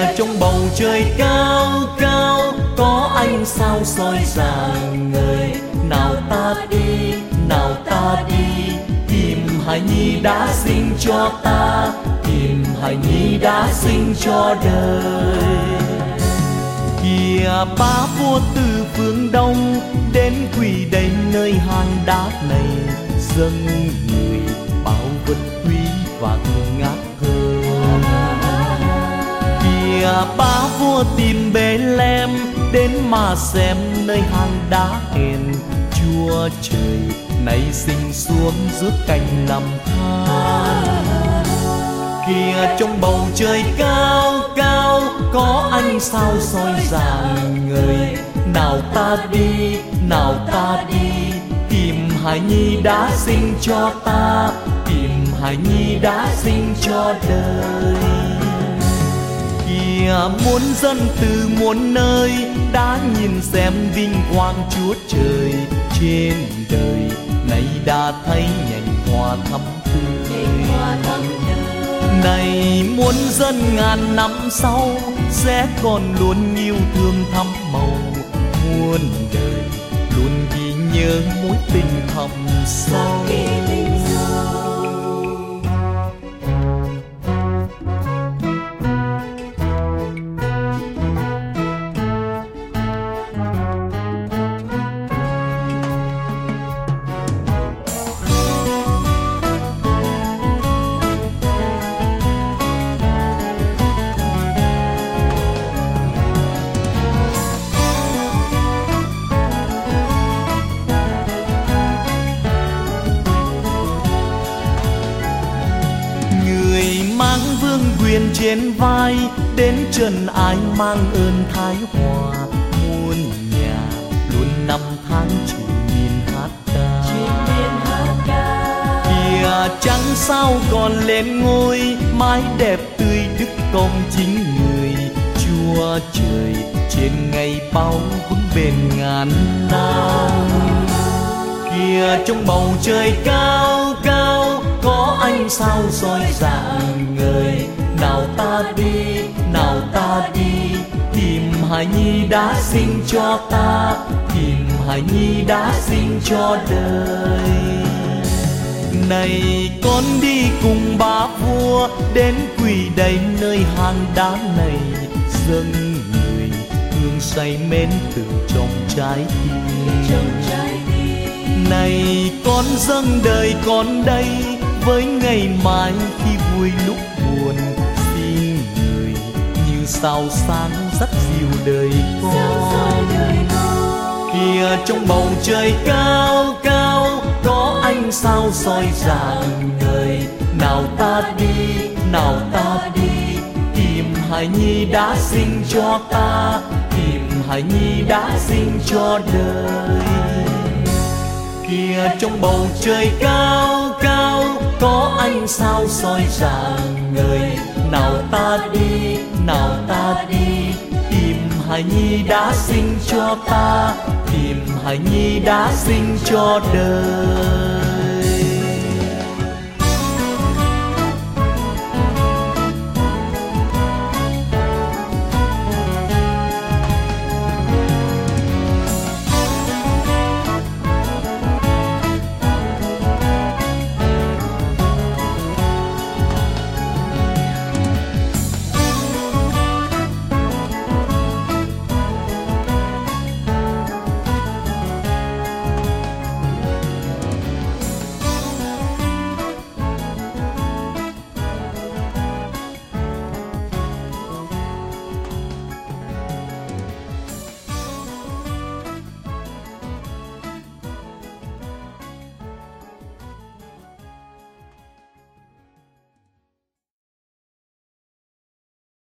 Kìa trong bầu trời cao cao có ánh sao soi rạng ngời. Nào ta đi, nào ta đi, tìm hài nhi đã sinh cho ta, tìm hài nhi đã sinh cho đời. Kìa ba vua từ phương đông đến quỳ đầy nơi hang đá này, dâng người bảo vật quý và ngát thơm. Kìa ba vua tìm Bethlehem đến mà xem nơi hang đá hèn. Chúa trời nay sinh xuống rước cánh làm than. Kìa trong bầu trời cao cao có ánh sao soi rạng ngời. Nào ta đi, nào ta đi, tìm hài nhi đã sinh cho ta, tìm hài nhi đã sinh cho đời. Kìa muôn dân từ muôn nơi đã nhìn xem vinh quang Chúa trời. Trên đời nay đã thấy nhành hoa thắm tươi. Này muôn dân ngàn năm sau sẽ còn luôn yêu thương thắm màu. Muôn đời luôn ghi nhớ mối tình thầm sâu. Quyền trên vai đến trần ai mang ơn thái hòa. Muôn nhà luôn năm tháng chỉ miền hát ca. Kìa trăng sao còn lên ngôi, mái đẹp tươi đức công chính người. Chúa trời trên ngày bao vững bền ngàn năm. Kìa trong bầu trời cao cao có ánh sao soi rạng ngời. Nào ta đi, nào ta đi, tìm hài nhi đã sinh cho ta, tìm hài nhi đã sinh cho đời. Này con đi cùng ba vua đến quỳ đầy nơi hang đá này, dâng người hương say mến từ trong trái tim. Này con dâng đời con đây với ngày mai khi vui lúc buồn. Xin người như sao sáng dắt dìu đời con. Kìa trong bầu trời cao cao có ánh sao soi rạng ngời. Nào ta đi, nào ta đi, tìm hài nhi đã sinh cho ta, tìm hài nhi đã sinh cho đời. Kìa trong bầu trời cao cao có ánh sao soi rạng ngời. Nào ta đi, nào ta đi, tìm hài nhi đã sinh cho ta, tìm hài nhi đã sinh cho đời.